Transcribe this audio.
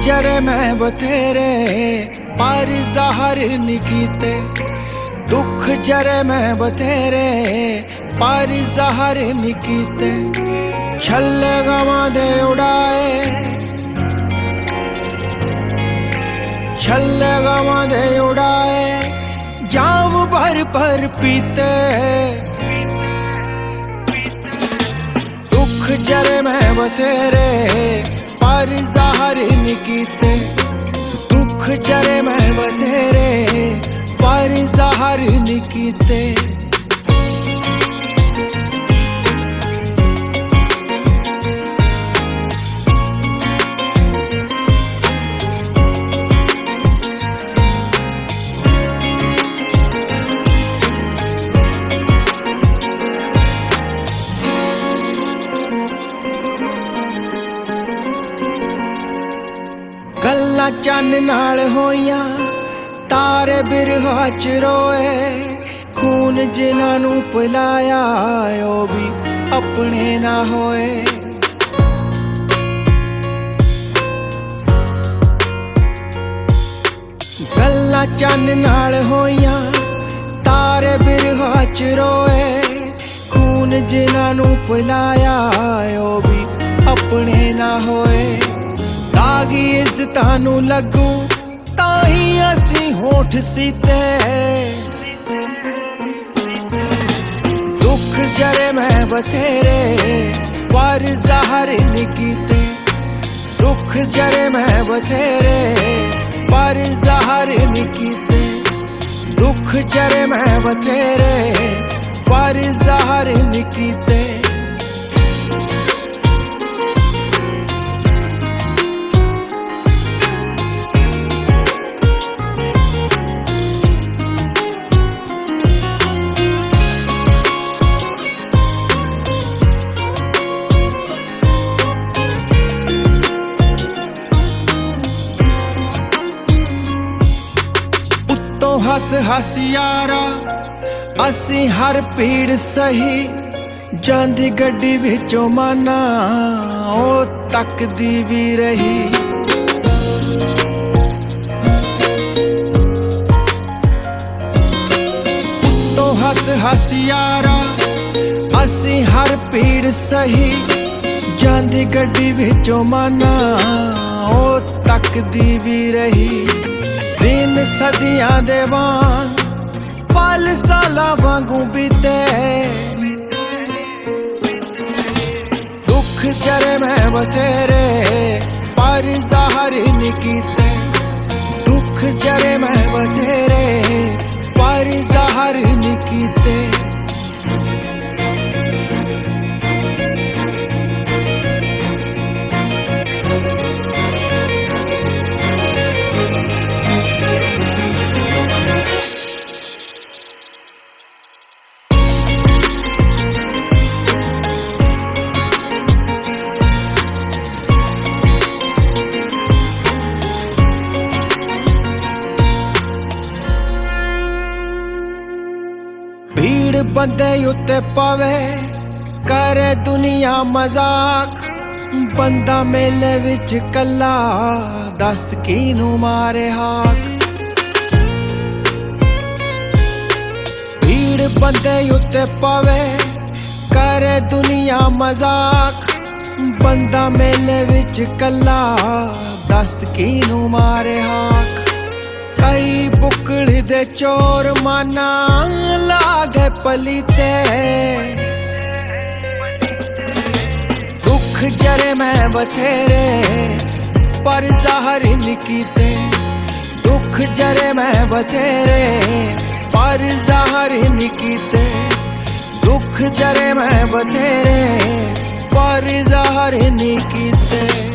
जरे मैं बथेरे पर ज़ाहिर नहीं कीते, दुख जरे मैं बथेरे पर ज़ाहिर नहीं कीते। छल्ले गवां दे उड़ाए, छल्ले गवां दे उड़ाए, जाम भर भर पीते। दुख जरे मैं बथेरे पर ज़ाहिर नहीं कीते, दुख जरे मैं बथेरे पर ज़ाहिर नहीं कीते। गल्लां चन्न नाल होइयां, तारे बिरहा च रोए, खून जिन्हां नूं पिलाया ओ भी अपने ना होए। गल्लां चन्न नाल होइयां, तारे बिरहा च रोए, खून जिन्हां नूं पिलाया ओ भी अपने ना होए। दागी इज्जतां नूं लगू ताही असीं होठ सीते, दुख जरे मैं बथेरे पर ज़ाहिर नहीं कीते, दुख जरे मैं बथेरे पर ज़ाहिर नहीं कीते। दुख जरे मैं बथेरे पर ज़ाहिर नहीं कीते। हस हस यारा असी हर पीड़ सही, जांदी गड्डी विचों माना ओ तकदी भी रही। तो हस हस यारा असी हर पीड़ सही, जांदी गड्डी विचों माना ओ तकदी भी रही। दिन सदियां दे वांग पल सालां वांगू बीते, दुख जरे मैं बथेरे पर ज़ाहिर नहीं कीते, दुख जरे मैं बथेरे पर ज़ाहिर नहीं कीते। भीड़ बंदे उत्ते पवे करे दुनिया मजाक, बंदा मेले विच कल्ला दस कीनू मारे हाक। भीड़ बंदे उत्ते पवे करे दुनिया मजाक, बंदा मेले विच कल्ला दस कीनू मारे हाक। कई बुकड़ दे चोर माना लागे पलीते, दुख जरे मैं बथेरे पर ज़ाहिर नहीं कीते, दुख जरे मैं बथेरे पर ज़ाहिर नहीं कीते। दुख जरे मैं बथेरे पर ज़ाहिर नहीं कीते।